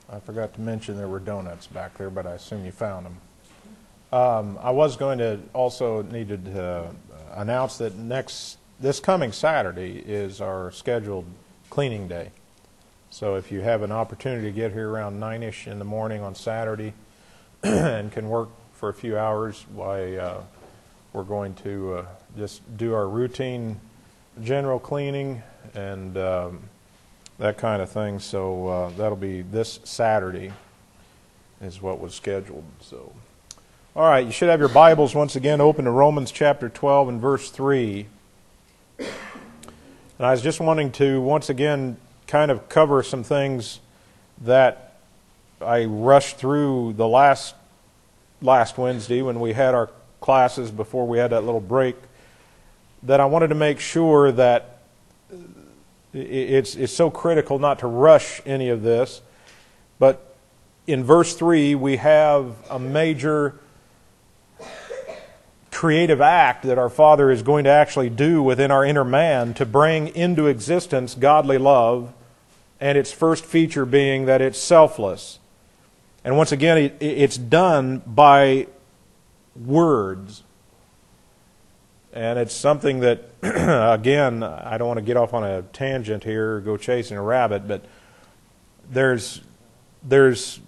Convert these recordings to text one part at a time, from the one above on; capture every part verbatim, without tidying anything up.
I forgot to mention there were donuts back there, but I assume you found them. Um, I was going to also needed to uh, announce that next this coming Saturday is our scheduled cleaning day. So if you have an opportunity to get here around nine-ish in the morning on Saturday and can work for a few hours, why uh, we're going to uh, just do our routine general cleaning and um, that kind of thing. So uh, that'll be this Saturday is what was scheduled. So, all right, you should have your Bibles once again open to Romans chapter twelve and verse three. And I was just wanting to once again kind of cover some things that I rushed through the last last Wednesday when we had our classes before we had that little break, that I wanted to make sure that it's it's so critical not to rush any of this. But in verse three, we have a major creative act that our Father is going to actually do within our inner man to bring into existence godly love, and its first feature being that it's selfless. And once again, it's done by words. And it's something that, again, I don't want to get off on a tangent here or go chasing a rabbit, but there's there's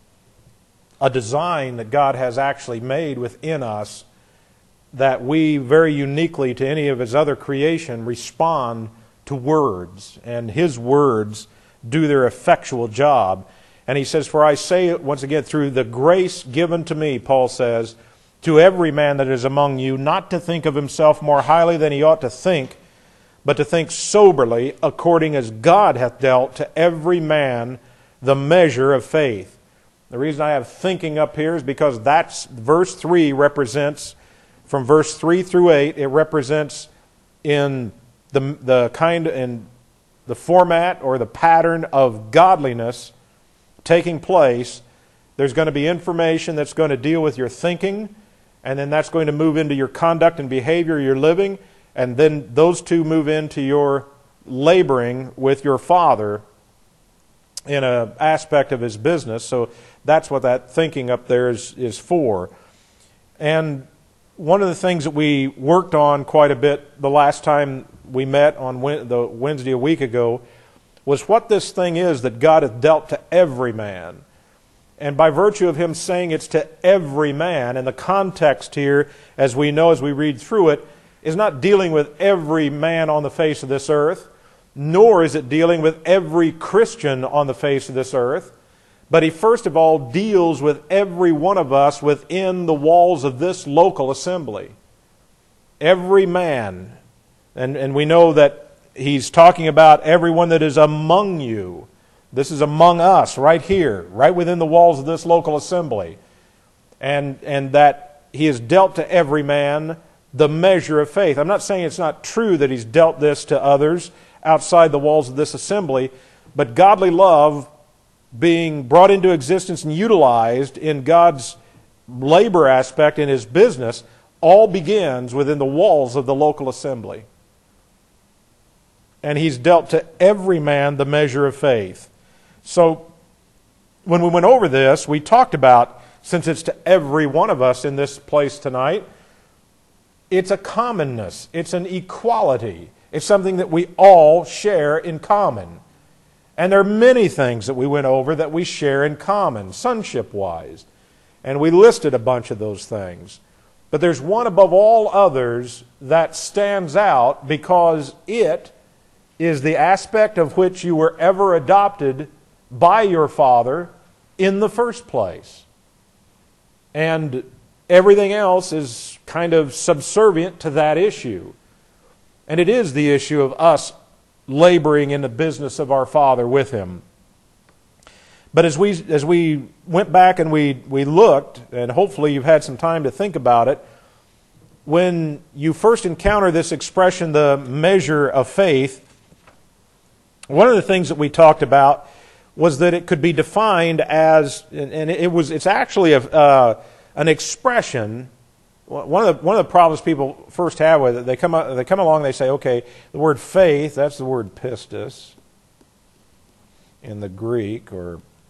a design that God has actually made within us that we very uniquely to any of His other creation respond to words. And His words do their effectual job. And He says, "For I say it once again, through the grace given to me," Paul says, "to every man that is among you, not to think of himself more highly than he ought to think, but to think soberly, according as God hath dealt to every man the measure of faith." The reason I have thinking up here is because that's verse three represents, from verse three through eight, it represents in the the kind in the format or the pattern of godliness taking place. There's going to be information that's going to deal with your thinking, and then that's going to move into your conduct and behavior, your living, and then those two move into your laboring with your Father in an aspect of His business. So that's what that thinking up there is, is for. And one of the things that we worked on quite a bit the last time we met on the Wednesday a week ago was what this thing is that God hath dealt to every man. And by virtue of Him saying it's to every man, and the context here, as we know as we read through it, is not dealing with every man on the face of this earth, nor is it dealing with every Christian on the face of this earth, but He first of all deals with every one of us within the walls of this local assembly. Every man. And, and we know that He's talking about everyone that is among you. This is among us, right here, right within the walls of this local assembly. And, and that He has dealt to every man the measure of faith. I'm not saying it's not true that He's dealt this to others outside the walls of this assembly, but godly love being brought into existence and utilized in God's labor aspect in His business all begins within the walls of the local assembly. And He's dealt to every man the measure of faith. So, when we went over this, we talked about, since it's to every one of us in this place tonight, it's a commonness. It's an equality. It's something that we all share in common. And there are many things that we went over that we share in common, sonship-wise. And we listed a bunch of those things. But there's one above all others that stands out because it is the aspect of which you were ever adopted by your Father in the first place. And everything else is kind of subservient to that issue. And it is the issue of us laboring in the business of our Father with Him. But as we as we went back and we, we looked, and hopefully you've had some time to think about it, when you first encounter this expression, the measure of faith, one of the things that we talked about was that it could be defined as, and it was it's actually a, uh, an expression. One of the one of the problems people first have with it, they come they come along, they say, okay, the word faith, that's the word pistis in the Greek, or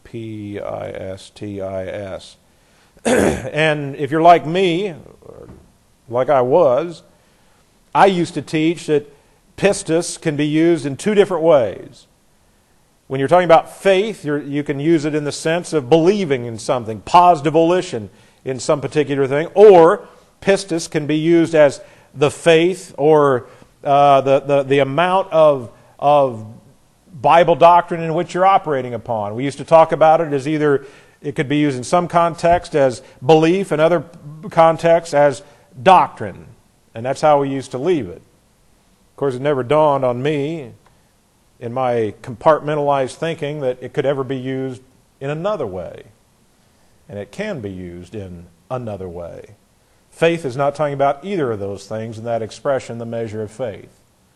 P I S T I S. And if you're like me, like I was, I used to teach that pistis can be used in two different ways. When you're talking about faith, you're, you can use it in the sense of believing in something, positive volition in some particular thing, or pistis can be used as the faith or uh, the, the, the amount of, of Bible doctrine in which you're operating upon. We used to talk about it as either, it could be used in some context as belief, and other contexts as doctrine. And that's how we used to leave it. Of course, it never dawned on me in my compartmentalized thinking that it could ever be used in another way. And it can be used in another way. Faith is not talking about either of those things in that expression, the measure of faith.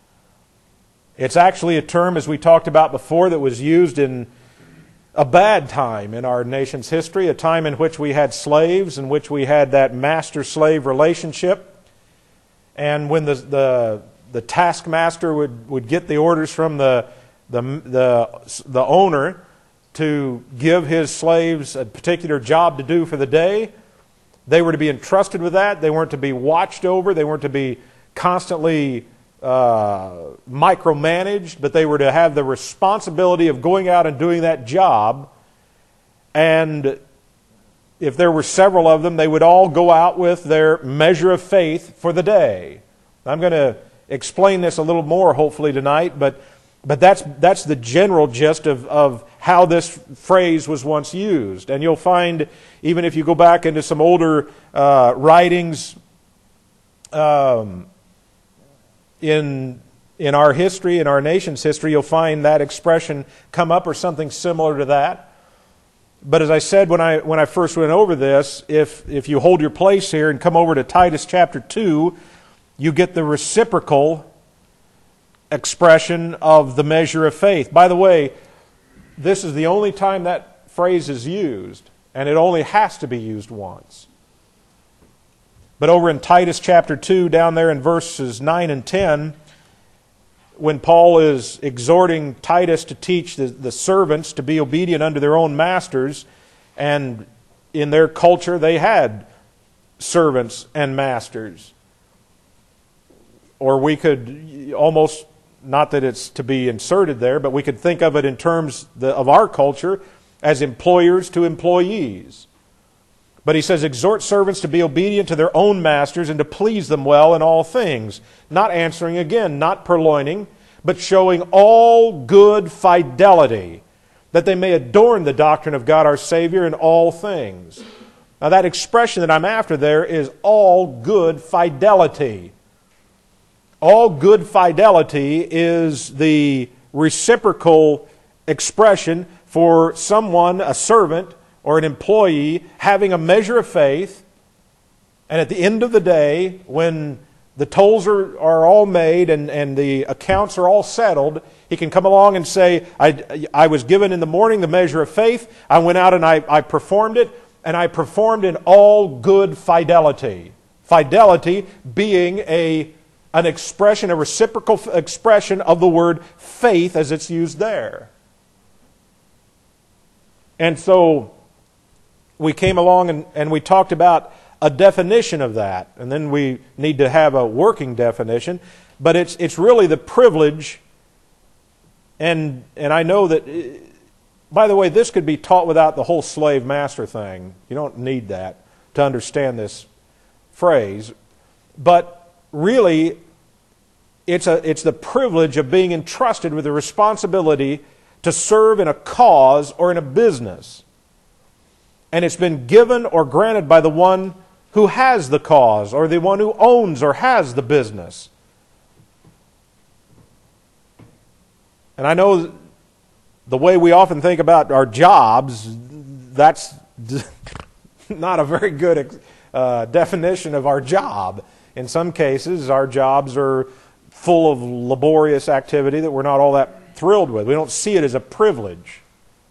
It's actually a term, as we talked about before, that was used in a bad time in our nation's history, a time in which we had slaves, in which we had that master-slave relationship. And when the, the, the taskmaster would, would get the orders from the, the, the, the owner to give his slaves a particular job to do for the day, they were to be entrusted with that. They weren't to be watched over. They weren't to be constantly uh, micromanaged, but they were to have the responsibility of going out and doing that job. And if there were several of them, they would all go out with their measure of faith for the day. I'm going to explain this a little more, hopefully, tonight, but but that's that's the general gist of, of how this phrase was once used. And you'll find, even if you go back into some older uh, writings um, in in our history, in our nation's history, you'll find that expression come up or something similar to that. But as I said when I when I first went over this, if if you hold your place here and come over to Titus chapter two, you get the reciprocal expression of the measure of faith. By the way, this is the only time that phrase is used, and it only has to be used once. But over in Titus chapter two, down there in verses nine and ten, when Paul is exhorting Titus to teach the, the servants to be obedient unto their own masters, and in their culture they had servants and masters. Or we could almost, not that it's to be inserted there, but we could think of it in terms of our culture as employers to employees. But he says, exhort servants to be obedient to their own masters and to please them well in all things. Not answering again, not purloining, but showing all good fidelity, that they may adorn the doctrine of God our Savior in all things. Now that expression that I'm after there is all good fidelity. All good fidelity is the reciprocal expression for someone, a servant or an employee, having a measure of faith, and at the end of the day, when the tolls are, are all made and, and the accounts are all settled, he can come along and say, I, I was given in the morning the measure of faith, I went out and I, I performed it, and I performed in all good fidelity. Fidelity being a an expression, a reciprocal expression of the word faith as it's used there. And so we came along and, and we talked about a definition of that. And then we need to have a working definition. But it's it's really the privilege, and and I know that, by the way, this could be taught without the whole slave-master thing. You don't need that to understand this phrase. But really, it's a it's the privilege of being entrusted with the responsibility to serve in a cause or in a business. And it's been given or granted by the one who has the cause, or the one who owns or has the business. And I know the way we often think about our jobs, that's not a very good uh, definition of our job. In some cases, our jobs are full of laborious activity that we're not all that thrilled with. We don't see it as a privilege.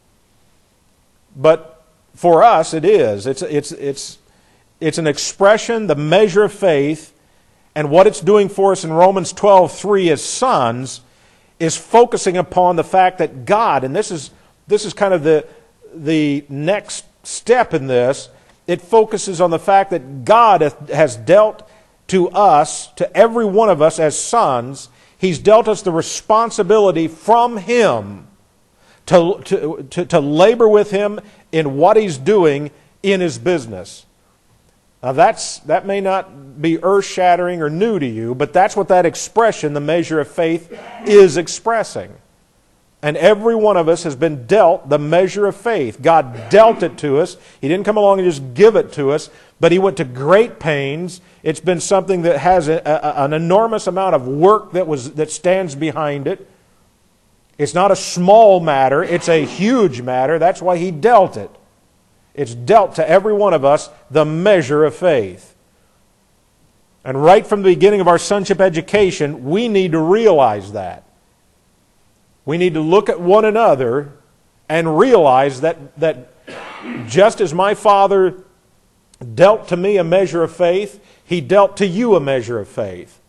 But for us, it is. It's, it's, it's, it's an expression, the measure of faith, and what it's doing for us in Romans twelve three as sons is focusing upon the fact that God, and this is, this is kind of the, the next step in this, it focuses on the fact that God has dealt to us, to every one of us as sons, He's dealt us the responsibility from Him to, to, to, to labor with Him in what He's doing in His business. Now that's, that may not be earth-shattering or new to you, but that's what that expression, the measure of faith, is expressing. And every one of us has been dealt the measure of faith. God dealt it to us. He didn't come along and just give it to us, but He went to great pains. It's been something that has a, a, an enormous amount of work that was that stands behind it. It's not a small matter. It's a huge matter. That's why He dealt it. It's dealt to every one of us the measure of faith. And right from the beginning of our sonship education, we need to realize that. We need to look at one another and realize that, that just as my Father dealt to me a measure of faith, He dealt to you a measure of faith.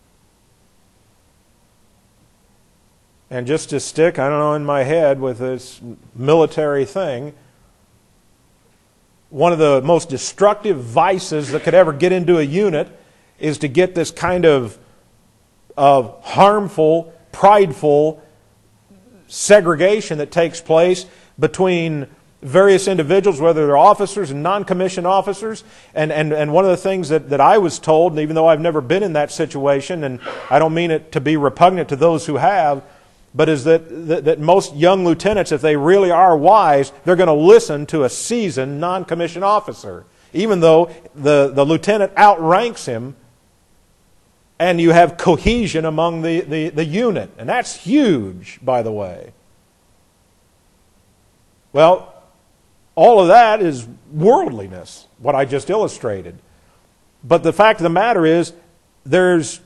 And just to stick, I don't know, in my head with this military thing, one of the most destructive vices that could ever get into a unit is to get this kind of, of harmful, prideful segregation that takes place between various individuals, whether they're officers and non-commissioned officers. And, and, and one of the things that, that I was told, and even though I've never been in that situation, and I don't mean it to be repugnant to those who have, but is that, that, that most young lieutenants, if they really are wise, they're going to listen to a seasoned non-commissioned officer, even though the, the lieutenant outranks him, and you have cohesion among the, the, the unit. And that's huge, by the way. Well, all of that is worldliness, what I just illustrated. But the fact of the matter is, there's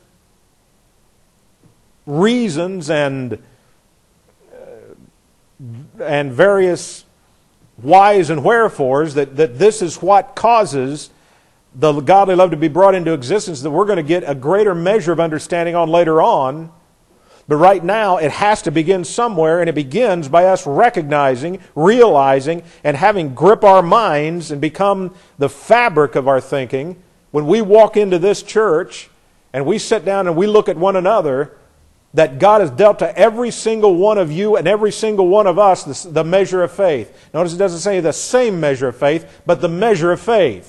reasons and, uh, and various whys and wherefores that, that this is what causes the godly love to be brought into existence, that we're going to get a greater measure of understanding on later on. But right now, it has to begin somewhere, and it begins by us recognizing, realizing, and having grip our minds and become the fabric of our thinking. When we walk into this church and we sit down and we look at one another, that God has dealt to every single one of you and every single one of us the, the measure of faith. Notice it doesn't say the same measure of faith, but the measure of faith.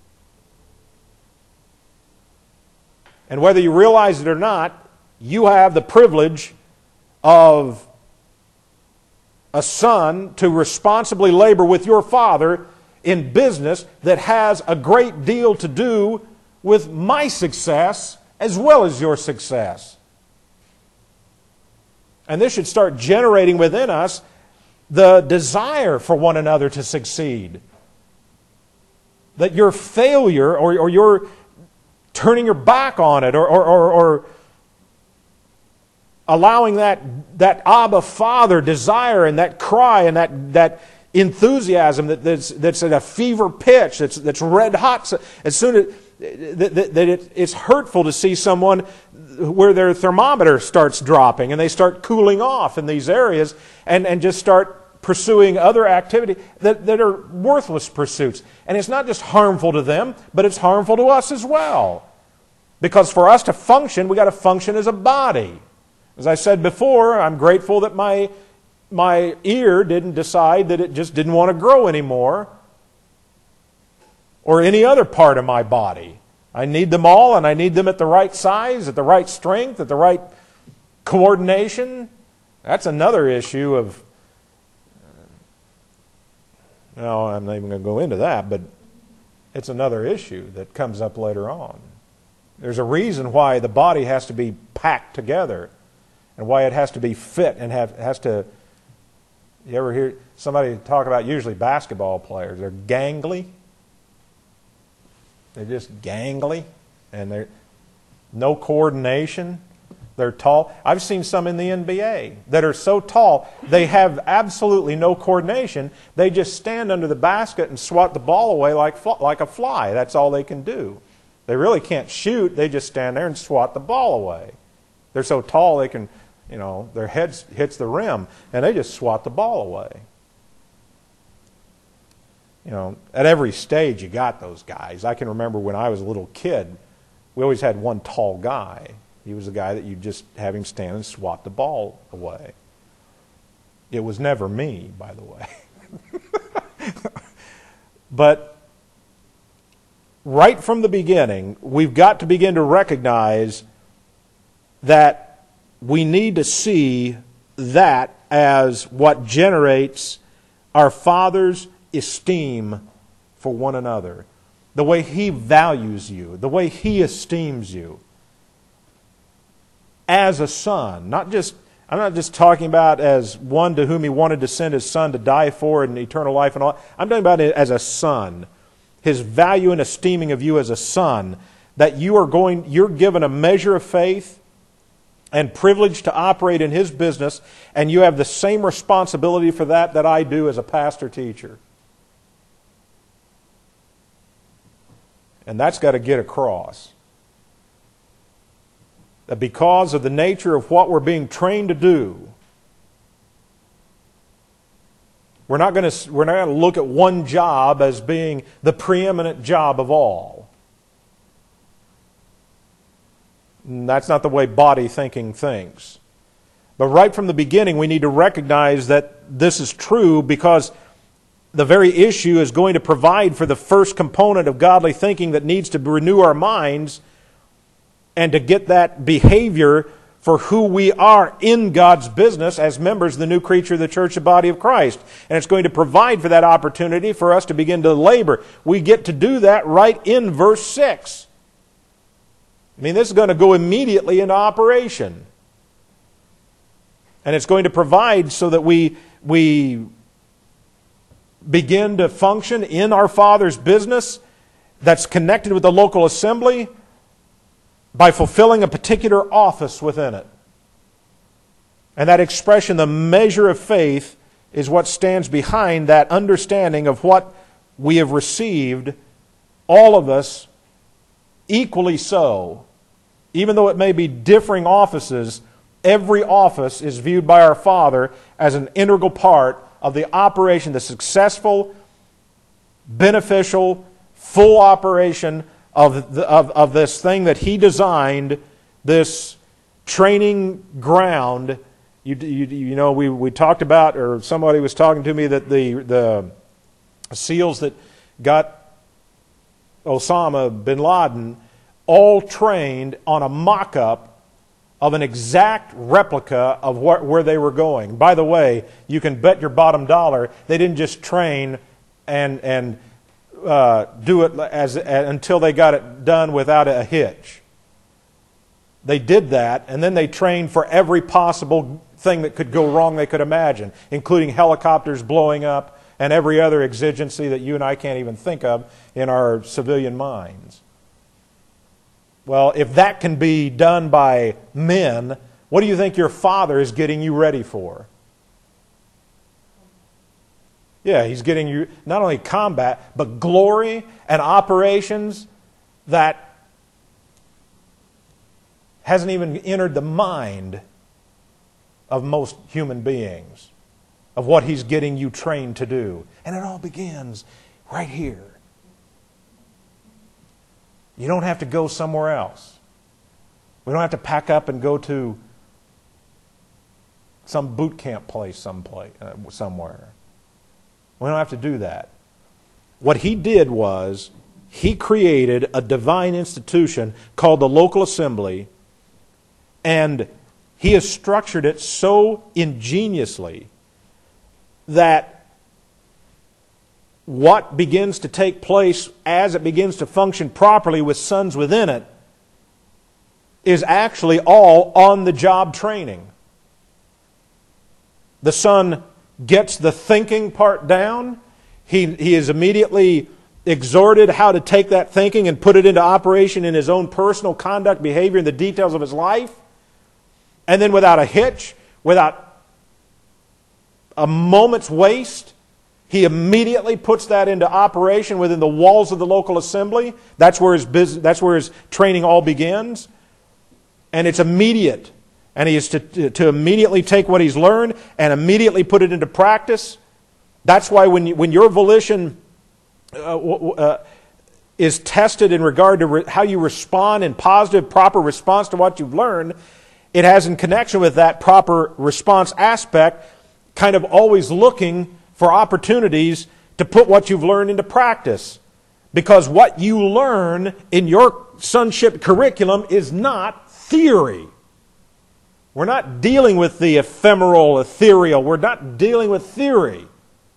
And whether you realize it or not, you have the privilege of a son to responsibly labor with your father in business that has a great deal to do with my success as well as your success. And this should start generating within us the desire for one another to succeed. That your failure or, or your turning your back on it, or, or, or, or allowing that, that Abba Father desire and that cry and that, that enthusiasm that, that's, that's at a fever pitch, that's, that's red hot. As soon as that, that, that it, it's hurtful to see someone where their thermometer starts dropping and they start cooling off in these areas and, and just start pursuing other activity that, that are worthless pursuits. And it's not just harmful to them, but it's harmful to us as well. Because for us to function, we've got to function as a body. As I said before, I'm grateful that my, my ear didn't decide that it just didn't want to grow anymore, or any other part of my body. I need them all, and I need them at the right size, at the right strength, at the right coordination. That's another issue of, no, I'm not even going to go into that, but it's another issue that comes up later on. There's a reason why the body has to be packed together and why it has to be fit and have, has to... You ever hear somebody talk about usually basketball players? They're gangly. They're just gangly and they're no coordination. They're tall. I've seen some in the N B A that are so tall they have absolutely no coordination. They just stand under the basket and swat the ball away like, like a fly. That's all they can do. They really can't shoot. They just stand there and swat the ball away. They're so tall they can, you know, their head hits the rim and they just swat the ball away. you know, at every stage you got those guys. I can remember when I was a little kid, we always had one tall guy. He was the guy that you just have him stand and swat the ball away. It was never me, by the way. But right from the beginning, we've got to begin to recognize that we need to see that as what generates our Father's esteem for one another. The way He values you, the way He esteems you as a son. Not just, I'm not just talking about as one to whom He wanted to send His Son to die for in eternal life and all. I'm talking about it as a son. His value and esteeming of you as a son, that you are going, you're given a measure of faith and privilege to operate in His business, and you have the same responsibility for that that I do as a pastor teacher. And that's got to get across. That because of the nature of what we're being trained to do, we're not going to, we're not going to look at one job as being the preeminent job of all. And that's not the way body thinking thinks. But right from the beginning, we need to recognize that this is true, because the very issue is going to provide for the first component of godly thinking that needs to renew our minds and to get that behavior for who we are in God's business as members of the new creature of the church, the body of Christ. And it's going to provide for that opportunity for us to begin to labor. We get to do that right in verse six. I mean, this is going to go immediately into operation. And it's going to provide so that we, we begin to function in our Father's business that's connected with the local assembly by fulfilling a particular office within it. And that expression, the measure of faith, is what stands behind that understanding of what we have received, all of us, equally so. Even though it may be differing offices, every office is viewed by our Father as an integral part of the operation, the successful, beneficial, full operation of, the, of, of this thing that He designed, this training ground. You, you, you know, we, we talked about, or somebody was talking to me, that the, the SEALs that got Osama bin Laden all trained on a mock-up of an exact replica of what, where they were going. By the way, you can bet your bottom dollar they didn't just train and and uh, do it as, as until they got it done without a hitch. They did that, and then they trained for every possible thing that could go wrong they could imagine, including helicopters blowing up and every other exigency that you and I can't even think of in our civilian minds. Well, if that can be done by men, what do you think your Father is getting you ready for? Yeah, He's getting you not only combat, but glory and operations that hasn't even entered the mind of most human beings, of what He's getting you trained to do. And it all begins right here. You don't have to go somewhere else. We don't have to pack up and go to some boot camp place someplace, uh, somewhere. We don't have to do that. What He did was, He created a divine institution called the local assembly, and He has structured it so ingeniously that what begins to take place as it begins to function properly with sons within it is actually all on-the-job training. The son gets the thinking part down. He, he is immediately exhorted how to take that thinking and put it into operation in his own personal conduct, behavior, and the details of his life. And then without a hitch, without a moment's waste, he immediately puts that into operation within the walls of the local assembly. That's where his business, that's where his training all begins. And it's immediate. And he is to, to immediately take what he's learned and immediately put it into practice. That's why when, you, when your volition uh, uh, is tested in regard to re- how you respond in positive, proper response to what you've learned, it has in connection with that proper response aspect, kind of always looking for opportunities to put what you've learned into practice. Because what you learn in your sonship curriculum is not theory. We're not dealing with the ephemeral, ethereal. We're not dealing with theory.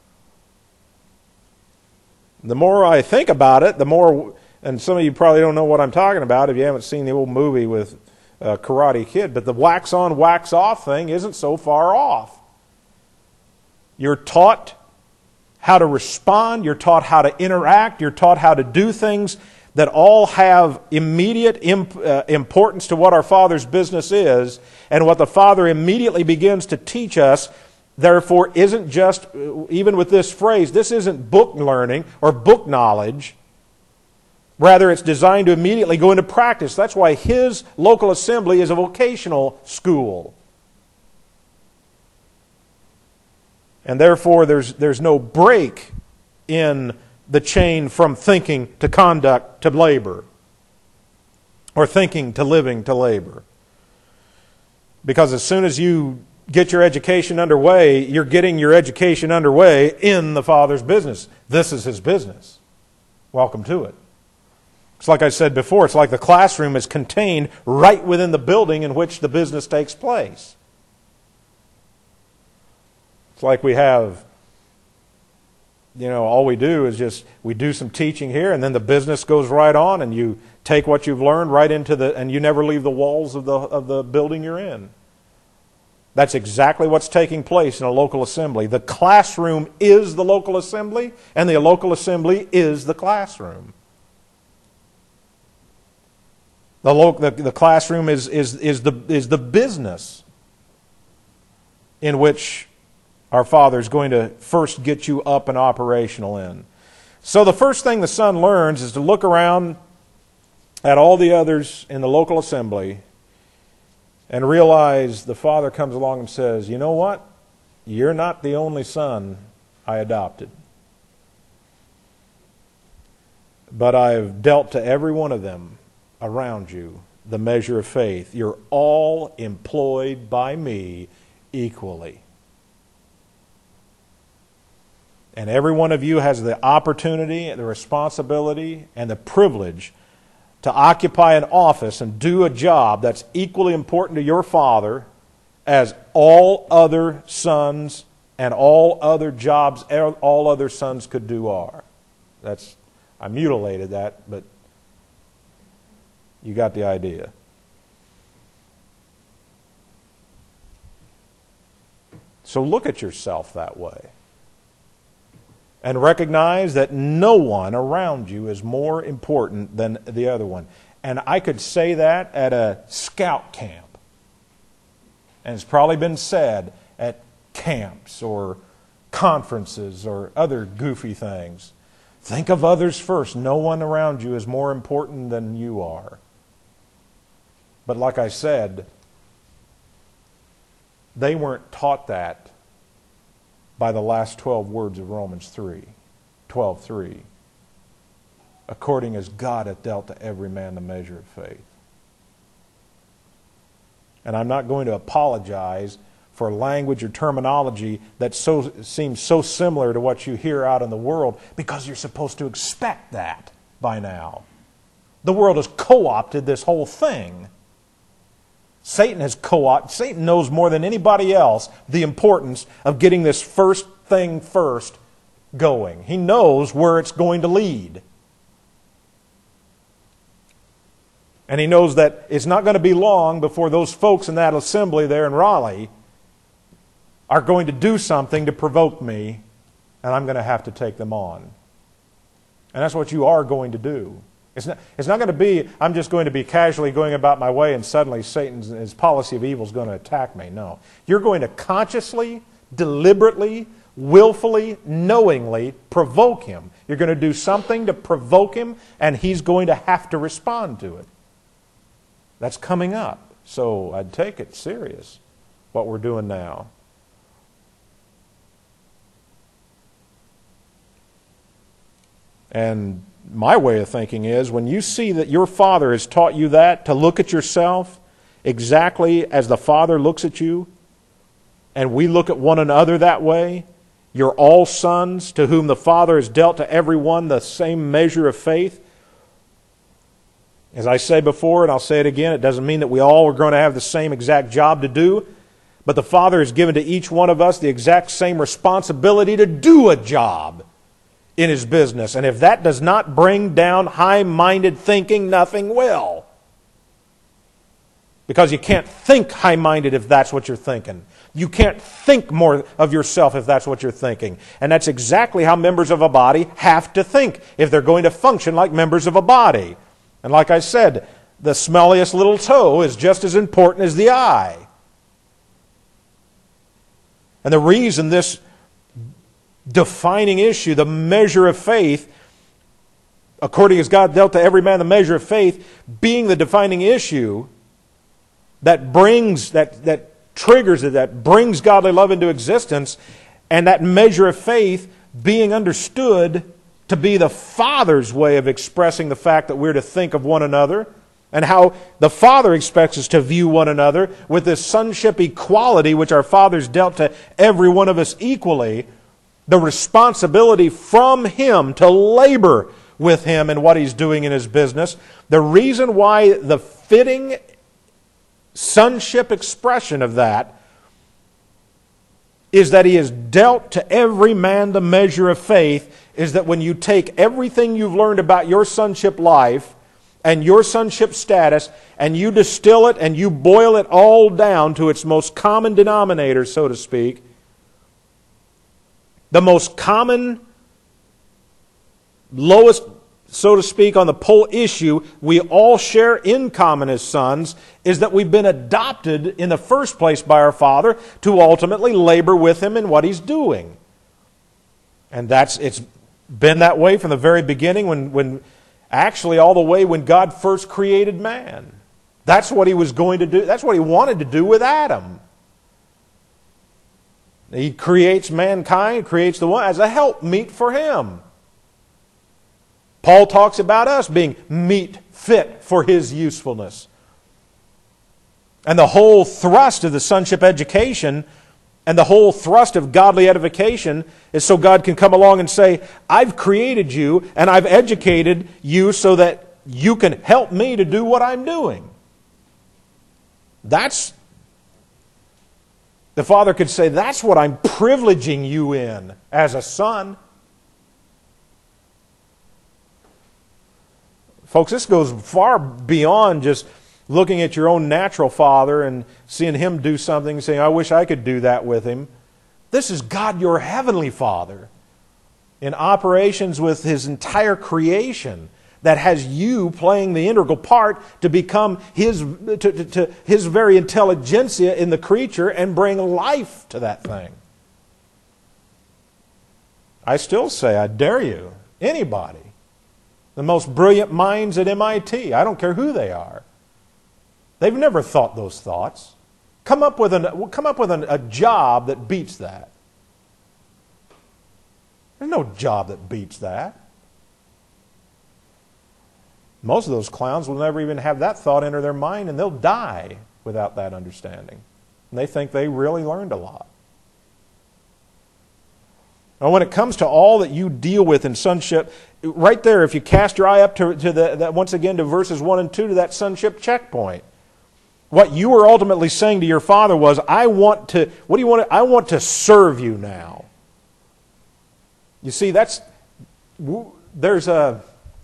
The more I think about it, the more, and some of you probably don't know what I'm talking about if you haven't seen the old movie with uh, Karate Kid, but the wax on, wax off thing isn't so far off. You're taught how to respond, you're taught how to interact, you're taught how to do things that all have immediate imp, uh, importance to what our Father's business is, and what the Father immediately begins to teach us, therefore, isn't just, even with this phrase, this isn't book learning or book knowledge. Rather, it's designed to immediately go into practice. That's why his local assembly is a vocational school. And therefore, there's, there's no break in the chain from thinking to conduct to labor, or thinking to living to labor. Because as soon as you get your education underway, you're getting your education underway in the Father's business. This is his business. Welcome to it. It's like I said before, it's like the classroom is contained right within the building in which the business takes place. It's like we have, you know, all we do is just, we do some teaching here, and then the business goes right on, and you take what you've learned right into the, and you never leave the walls of the of the building you're in. That's exactly what's taking place in a local assembly. The classroom is the local assembly, and the local assembly is the classroom. The, lo- the, the classroom is, is, is, the, is the business in which our Father is going to first get you up and operational in. So the first thing the son learns is to look around at all the others in the local assembly and realize the Father comes along and says, you know what? You're not the only son I adopted. But I've dealt to every one of them around you the measure of faith. You're all employed by me equally. And every one of you has the opportunity, the responsibility, and the privilege to occupy an office and do a job that's equally important to your Father as all other sons and all other jobs all other sons could do are. That's, I mutilated that, but you got the idea. So look at yourself that way. And recognize that no one around you is more important than the other one. And I could say that at a scout camp. And it's probably been said at camps or conferences or other goofy things. Think of others first. No one around you is more important than you are. But like I said, they weren't taught that by the last twelve words of Romans three, twelve three. According as God hath dealt to every man the measure of faith. And I'm not going to apologize for language or terminology that so seems so similar to what you hear out in the world, because you're supposed to expect that by now. The world has co-opted this whole thing. Satan has co-opted, Satan knows more than anybody else the importance of getting this first thing first going. He knows where it's going to lead. And he knows that it's not going to be long before those folks in that assembly there in Raleigh are going to do something to provoke me, and I'm going to have to take them on. And that's what you are going to do. It's not, it's not going to be, I'm just going to be casually going about my way and suddenly Satan's his policy of evil is going to attack me. No. You're going to consciously, deliberately, willfully, knowingly provoke him. You're going to do something to provoke him, and he's going to have to respond to it. That's coming up. So I'd take it serious, what we're doing now. And my way of thinking is, when you see that your Father has taught you that, to look at yourself exactly as the Father looks at you, and we look at one another that way, you're all sons to whom the Father has dealt to every one the same measure of faith. As I say before, and I'll say it again, it doesn't mean that we all are going to have the same exact job to do, but the Father has given to each one of us the exact same responsibility to do a job in His business. And if that does not bring down high-minded thinking, nothing will. Because you can't think high-minded if that's what you're thinking. You can't think more of yourself if that's what you're thinking. And that's exactly how members of a body have to think if they're going to function like members of a body. And like I said, the smelliest little toe is just as important as the eye. And the reason this defining issue, the measure of faith, according as God dealt to every man the measure of faith, being the defining issue that brings, that, that triggers it, that brings godly love into existence, and that measure of faith being understood to be the Father's way of expressing the fact that we're to think of one another, and how the Father expects us to view one another with this sonship equality which our Father's dealt to every one of us equally, the responsibility from Him to labor with Him in what He's doing in His business. The reason why the fitting sonship expression of that is that He has dealt to every man the measure of faith, is that when you take everything you've learned about your sonship life and your sonship status, and you distill it and you boil it all down to its most common denominator, so to speak, the most common, lowest, so to speak, on the pole issue we all share in common as sons is that we've been adopted in the first place by our Father to ultimately labor with Him in what He's doing. And that's it's been that way from the very beginning, when, when actually all the way when God first created man. That's what He was going to do. That's what He wanted to do with Adam. He creates mankind, creates the one as a helpmeet for Him. Paul talks about us being meet fit for His usefulness. And the whole thrust of the sonship education and the whole thrust of godly edification is so God can come along and say, I've created you and I've educated you so that you can help me to do what I'm doing. That's, the Father could say, that's what I'm privileging you in as a son. Folks, this goes far beyond just looking at your own natural father and seeing him do something and saying, I wish I could do that with him. This is God, your heavenly Father, in operations with His entire creation, that has you playing the integral part to become His, to, to, to His very intelligentsia in the creature and bring life to that thing. I still say, I dare you, anybody, the most brilliant minds at M I T, I don't care who they are, they've never thought those thoughts. Come up with, an, come up with an, a job that beats that. There's no job that beats that. Most of those clowns will never even have that thought enter their mind, and they'll die without that understanding. And they think they really learned a lot. Now, when it comes to all that you deal with in sonship, right there, if you cast your eye up to, to the, that once again to verses one and two, to that sonship checkpoint, what you were ultimately saying to your Father was, I want to, what do you want to, I want to serve you now. You see, that's, there's a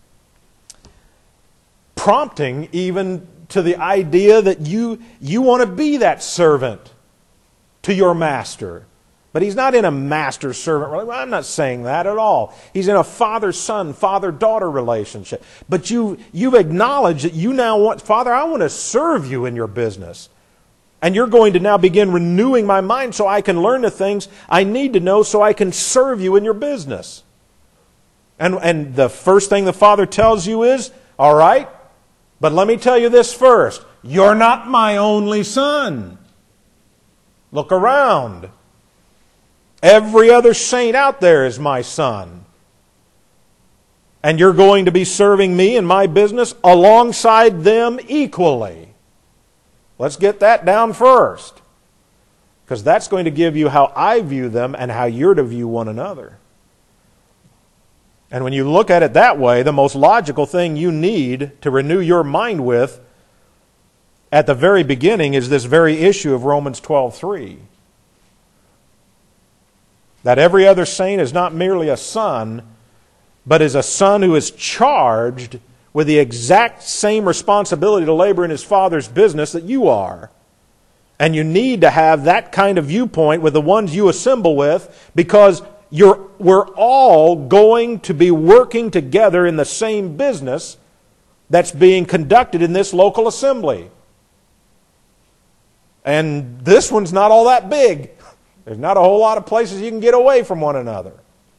prompting even to the idea that you, you want to be that servant to your master. But He's not in a master-servant relationship. Well, I'm not saying that at all. He's in a father-son, father-daughter relationship. But you, you've acknowledged that you now want, Father, I want to serve you in your business. And you're going to now begin renewing my mind so I can learn the things I need to know so I can serve you in your business. And, and the first thing the Father tells you is, all right, but let me tell you this first. You're not my only son. Look around. Every other saint out there is my son. And you're going to be serving me in my business alongside them equally. Let's get that down first. Because that's going to give you how I view them and how you're to view one another. And when you look at it that way, the most logical thing you need to renew your mind with at the very beginning is this very issue of Romans twelve three. That every other saint is not merely a son, but is a son who is charged with the exact same responsibility to labor in his father's business that you are. And you need to have that kind of viewpoint with the ones you assemble with, because you're, we're all going to be working together in the same business that's being conducted in this local assembly. And this one's not all that big. There's not a whole lot of places you can get away from one another.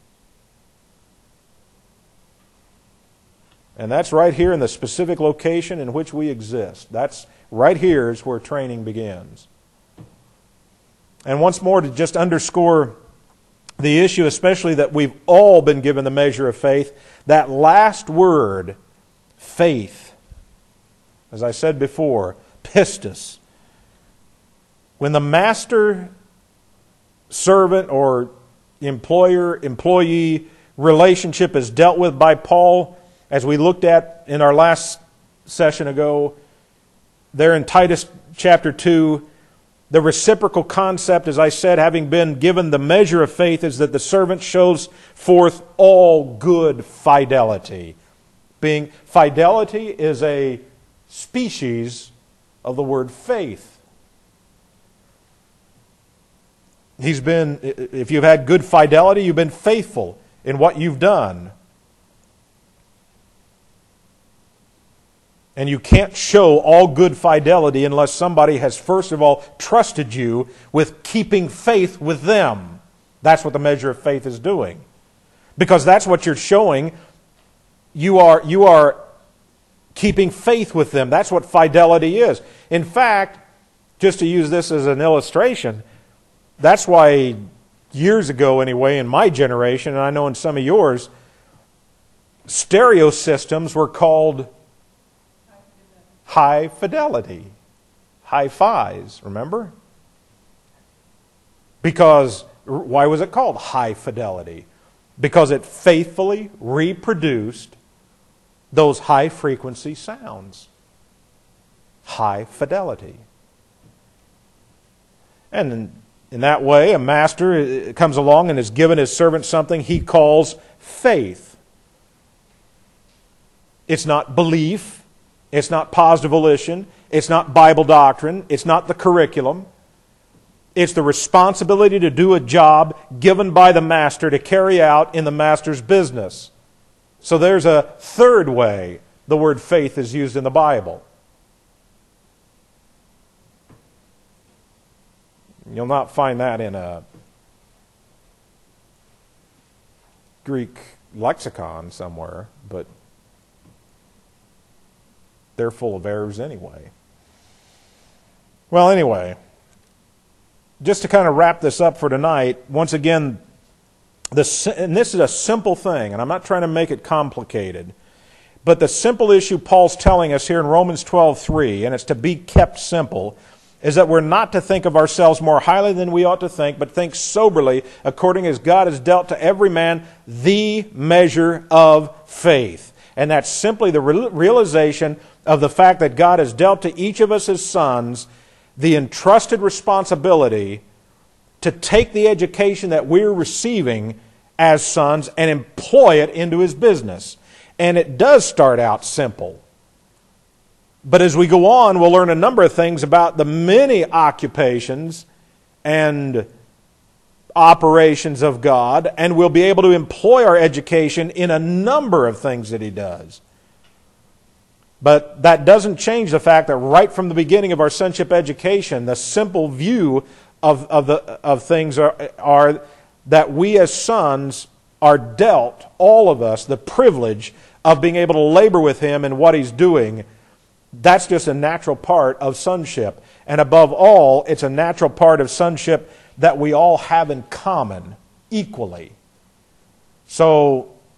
And that's right here in the specific location in which we exist. That's right here is where training begins. And once more, to just underscore the issue, especially that we've all been given the measure of faith, that last word, faith, as I said before, pistis. When the master servant or employer-employee relationship is dealt with by Paul, as we looked at in our last session ago, there in Titus chapter two, the reciprocal concept, as I said, having been given the measure of faith, is that the servant shows forth all good fidelity. Being fidelity is a species of the word faith. He's been, if you've had good fidelity, you've been faithful in what you've done. And you can't show all good fidelity unless somebody has first of all trusted you with keeping faith with them. That's what the measure of faith is doing. Because that's what you're showing. You are, you are keeping faith with them. That's what fidelity is. In fact, just to use this as an illustration, that's why years ago anyway, in my generation, and I know in some of yours, stereo systems were called high fidelity. Hi-Fis, remember? Because, why was it called high fidelity? Because it faithfully reproduced those high frequency sounds. High fidelity. And in that way, a master comes along and has given his servant something he calls faith. It's not belief. It's not positive volition. It's not Bible doctrine. It's not the curriculum. It's the responsibility to do a job given by the master to carry out in the master's business. So there's a third way the word faith is used in the Bible. You'll not find that in a Greek lexicon somewhere, but they're full of errors anyway. Well, anyway, just to kind of wrap this up for tonight, once again, this, and this is a simple thing, and I'm not trying to make it complicated, but the simple issue Paul's telling us here in Romans twelve three, and it's to be kept simple, is that we're not to think of ourselves more highly than we ought to think, but think soberly, according as God has dealt to every man the measure of faith. And that's simply the realization of the fact that God has dealt to each of us as sons the entrusted responsibility to take the education that we're receiving as sons and employ it into His business. And it does start out simple. But as we go on, we'll learn a number of things about the many occupations and operations of God, and we'll be able to employ our education in a number of things that He does. But that doesn't change the fact that right from the beginning of our sonship education, the simple view of, of, the, of things are, are that we as sons are dealt, all of us, the privilege of being able to labor with Him in what He's doing. That's just a natural part of sonship. And above all, it's a natural part of sonship that we all have in common equally. So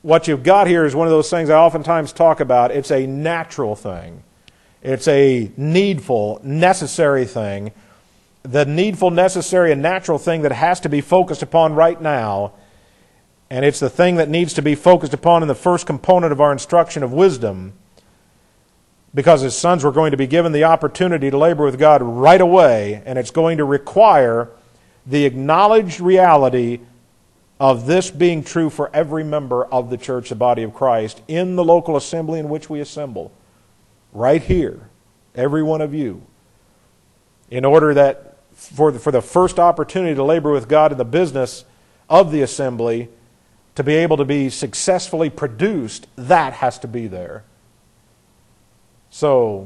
what you've got here is one of those things I oftentimes talk about. It's a natural thing. It's a needful, necessary thing. The needful, necessary, and natural thing that has to be focused upon right now, and it's the thing that needs to be focused upon in the first component of our instruction of wisdom, because as sons we're going to be given the opportunity to labor with God right away, and it's going to require the acknowledged reality of this being true for every member of the church, the body of Christ, in the local assembly in which we assemble. Right here, every one of you, in order that for the, for the first opportunity to labor with God in the business of the assembly, to be able to be successfully produced, that has to be there. So,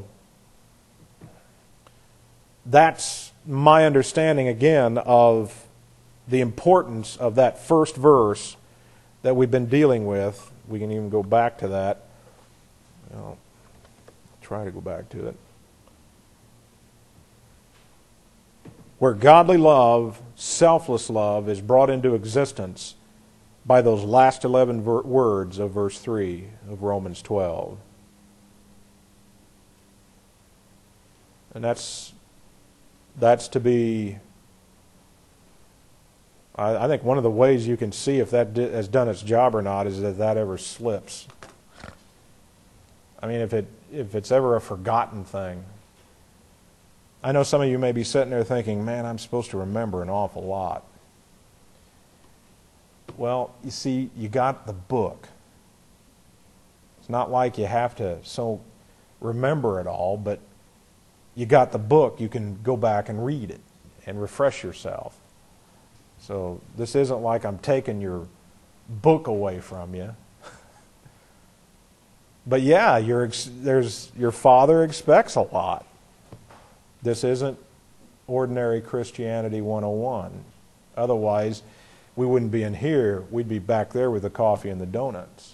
that's my understanding, again, of the importance of that first verse that we've been dealing with. We can even go back to that. I'll try to go back to it. Where godly love, selfless love, is brought into existence by those last eleven ver- words of verse three of Romans twelve. And that's that's to be, I, I think one of the ways you can see if that di- has done its job or not is that that ever slips. I mean, if it if it's ever a forgotten thing. I know some of you may be sitting there thinking, man, I'm supposed to remember an awful lot. Well, you see, you got the book. It's not like you have to so remember it all, but you got the book. You can go back and read it and refresh yourself. So this isn't like I'm taking your book away from you. But yeah, your there's your Father expects a lot. This isn't ordinary Christianity one oh one. Otherwise, we wouldn't be in here. We'd be back there with the coffee and the donuts.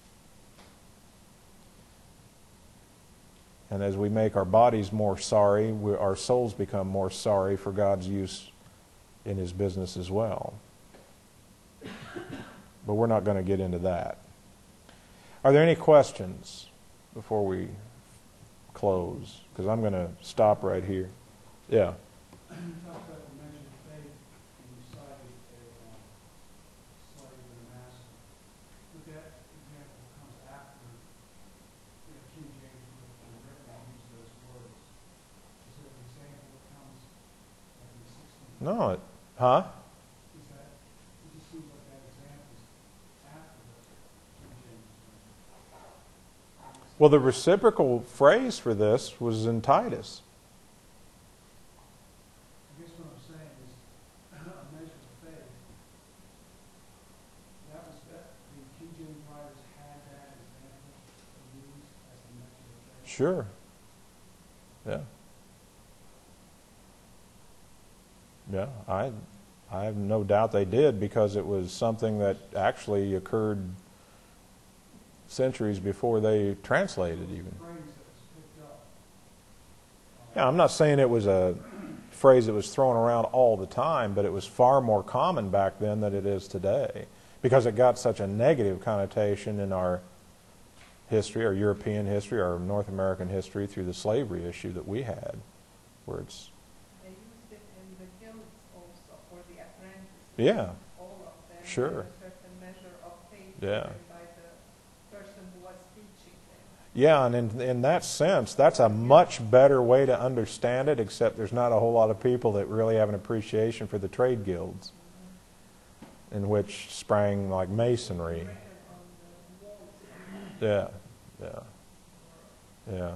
And as we make our bodies more sorry, we, our souls become more sorry for God's use in His business as well. But we're not going to get into that. Are there any questions before we close? Because I'm going to stop right here. Yeah. You talked about the measure of faith and you cited a um, slave and a master. But that example comes after you know, King James would have written and used those words. Is there an example that comes like in sixteen? No, it, huh? Is that, it just seems like that example is after the King James. Well, the reciprocal phrase for this was in Titus. I guess what I'm saying is a measure of faith. That was that the King James writers had that example to use as a measure of faith. Sure. Yeah. Yeah, I, I have no doubt they did, because it was something that actually occurred centuries before they translated even. Yeah, I'm not saying it was a phrase that was thrown around all the time, but it was far more common back then than it is today, because it got such a negative connotation in our history, our European history, our North American history through the slavery issue that we had, where it's... They used it in the guilds also, for the apprentices. Yeah. All of them. Sure. A certain measure of faith. Yeah. By the person who was teaching them. Yeah, and in, in that sense, that's a much better way to understand it, except there's not a whole lot of people that really have an appreciation for the trade guilds, mm-hmm. in which sprang like masonry. Yeah, yeah, yeah.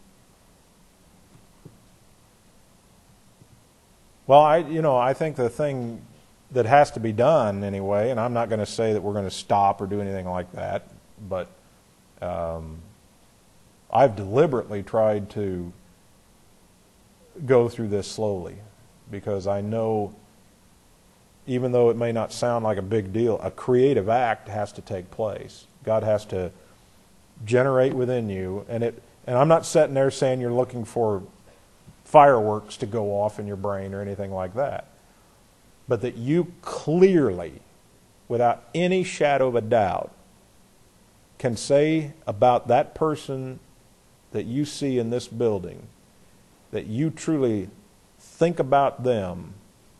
Well, I, you know, I think the thing that has to be done anyway, and I'm not going to say that we're going to stop or do anything like that, but um, I've deliberately tried to go through this slowly, because I know, even though it may not sound like a big deal, a creative act has to take place. God has to generate within you, and it. And I'm not sitting there saying you're looking for fireworks to go off in your brain or anything like that, but that you clearly, without any shadow of a doubt, can say about that person that you see in this building, that you truly think about them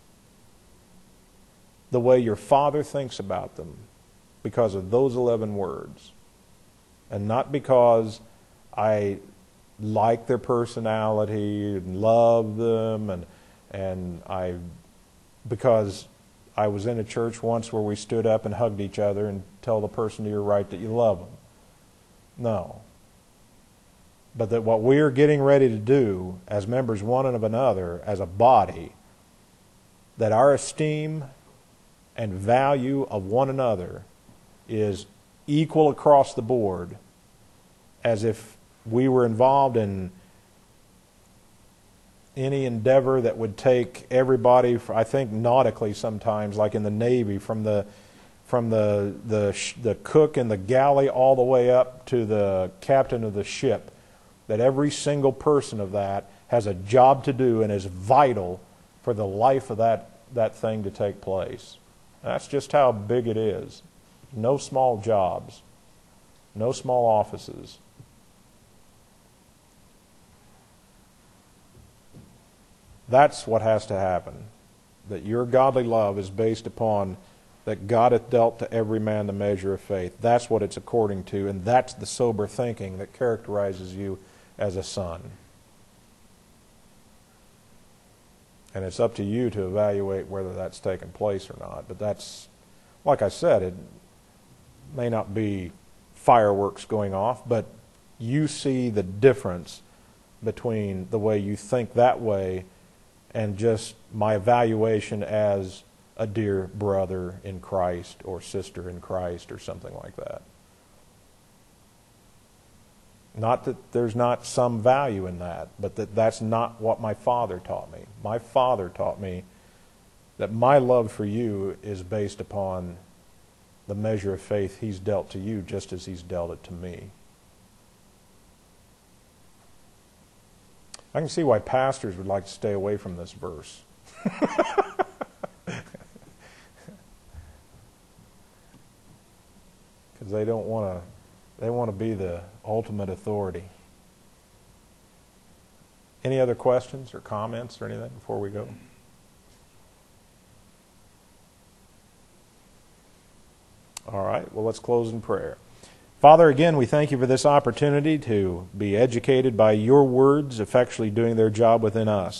the way your Father thinks about them because of those eleven words, and not because I like their personality and love them, and and I because I was in a church once where we stood up and hugged each other and tell the person to your right that you love them. No. But that what we're getting ready to do as members one of another, as a body, that our esteem and value of one another is equal across the board, as if we were involved in any endeavor that would take everybody, I think nautically sometimes, like in the Navy, from the from the the the cook in the galley all the way up to the captain of the ship, that every single person of that has a job to do and is vital for the life of that, that thing to take place. That's just how big it is. No small jobs, no small offices. That's what has to happen. That your godly love is based upon that God hath dealt to every man the measure of faith. That's what it's according to, and that's the sober thinking that characterizes you as a son. And it's up to you to evaluate whether that's taken place or not. But that's, like I said, it may not be fireworks going off, but you see the difference between the way you think that way and just my evaluation as a dear brother in Christ or sister in Christ or something like that. Not that there's not some value in that, but that that's not what my Father taught me. My Father taught me that my love for you is based upon the measure of faith He's dealt to you just as He's dealt it to me. I can see why pastors would like to stay away from this verse. Because they don't want to, they want to be the ultimate authority. Any other questions or comments or anything before we go? All right, well, let's close in prayer. Father, again, we thank you for this opportunity to be educated by your words, effectually doing their job within us.